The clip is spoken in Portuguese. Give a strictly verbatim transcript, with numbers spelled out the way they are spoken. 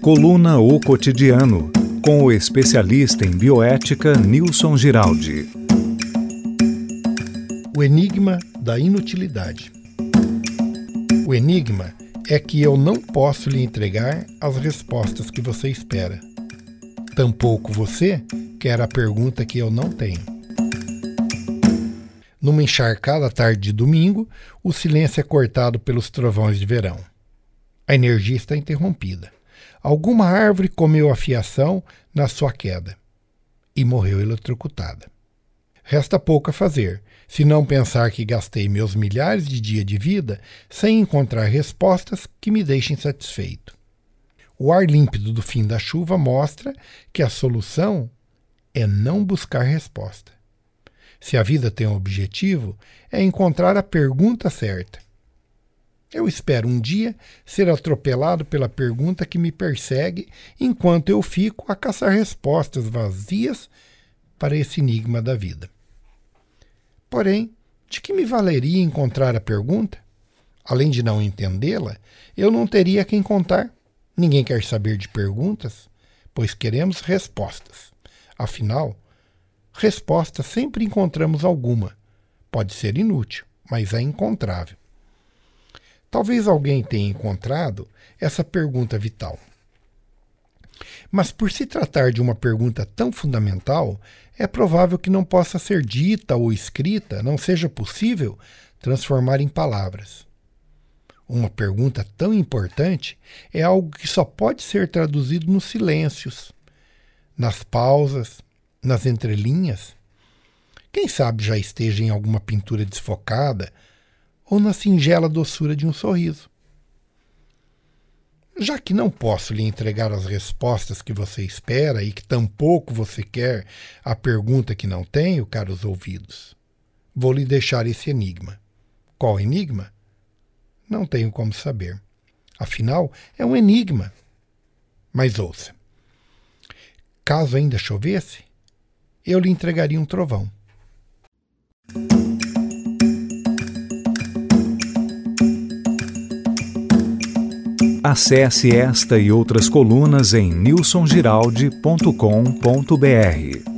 Coluna O Cotidiano, com o especialista em bioética Nilson Giraldi. O enigma da inutilidade. O enigma é que eu não posso lhe entregar as respostas que você espera. Tampouco você quer a pergunta que eu não tenho. Numa encharcada tarde de domingo, o silêncio é cortado pelos trovões de verão. A energia está interrompida. Alguma árvore comeu a fiação na sua queda e morreu eletrocutada. Resta pouco a fazer, se não pensar que gastei meus milhares de dias de vida sem encontrar respostas que me deixem satisfeito. O ar límpido do fim da chuva mostra que a solução é não buscar resposta. Se a vida tem um objetivo, é encontrar a pergunta certa. Eu espero um dia ser atropelado pela pergunta que me persegue enquanto eu fico a caçar respostas vazias para esse enigma da vida. Porém, de que me valeria encontrar a pergunta? Além de não entendê-la, eu não teria quem contar. Ninguém quer saber de perguntas, pois queremos respostas. Afinal, resposta sempre encontramos alguma. Pode ser inútil, mas é encontrável. Talvez alguém tenha encontrado essa pergunta vital. Mas por se tratar de uma pergunta tão fundamental, é provável que não possa ser dita ou escrita, não seja possível transformar em palavras. Uma pergunta tão importante é algo que só pode ser traduzido nos silêncios, nas pausas, nas entrelinhas. Quem sabe já esteja em alguma pintura desfocada ou na singela doçura de um sorriso. Já que não posso lhe entregar as respostas que você espera e que tampouco você quer a pergunta que não tenho, caros ouvidos, vou lhe deixar esse enigma. Qual enigma? Não tenho como saber. Afinal, é um enigma. Mas ouça. Caso ainda chovesse, eu lhe entregaria um trovão. Acesse esta e outras colunas em nilson giraldi ponto com ponto br.